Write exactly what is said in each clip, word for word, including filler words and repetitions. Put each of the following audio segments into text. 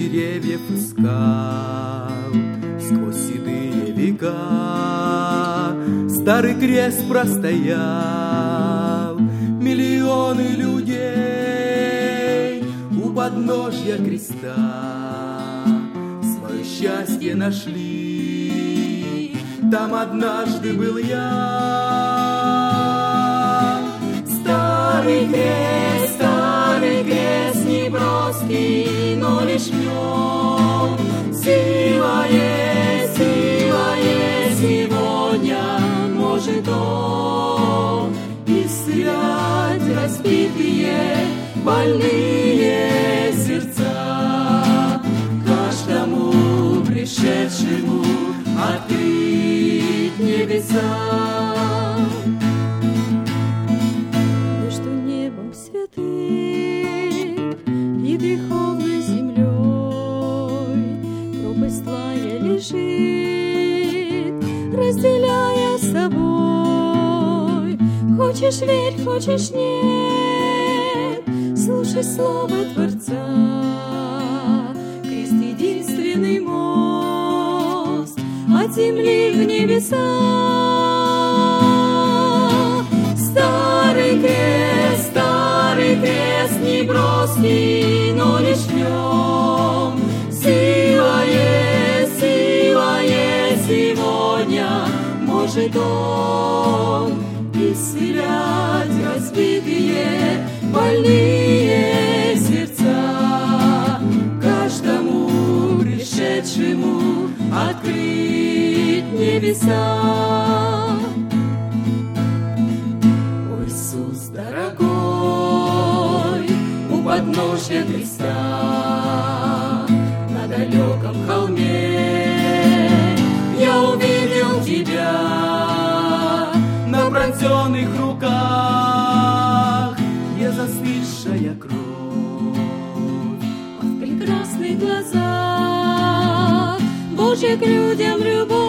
деревьев искал сквозь седые века. Старый крест простоял, миллионы людей у подножья креста свое счастье нашли. Там однажды был я. Старый крест, старый крест неброский, но лишь в нем сила есть, сила есть сегодня. Может он исцелять разбитые, больные сердца, каждому пришедшему открыть небеса. Между небом святым и греховной землей пропасть злая лежит, разделяя с собой. Хочешь верь, хочешь нет, слушай слово Творца. Крест — единственный мост от земли в небеса. Старый крест, старый крест неброский, но лишь в нем сила есть, сила есть сегодня. Может он исцелять разбитые, больные сердца, каждому пришедшему открыть небеса. О, Иисус дорогой, у подножья креста, на далеком холме я увидел тебя. На пронзенных руках не застывшая кровь, а в прекрасных глазах Божья к людям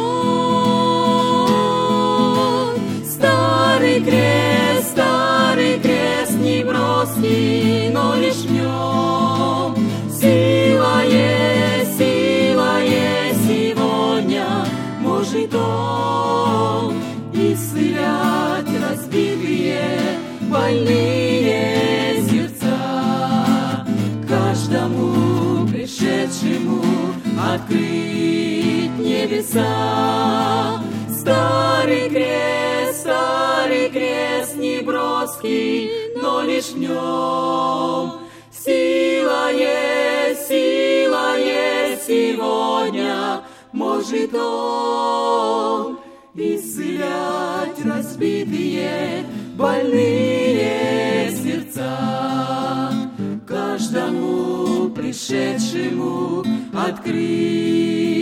любовь. Старый крест, старый крест неброский, но лишь в нем сила есть, сила есть сегодня. Может он исцелять разбитые, больные сердца, каждому пришедшему открыть небеса. Старый крест, старый крест неброский, но лишь в нем сила есть, сила есть сегодня. Может он исцелять разбитые, больные сердца, каждому пришедшему открыть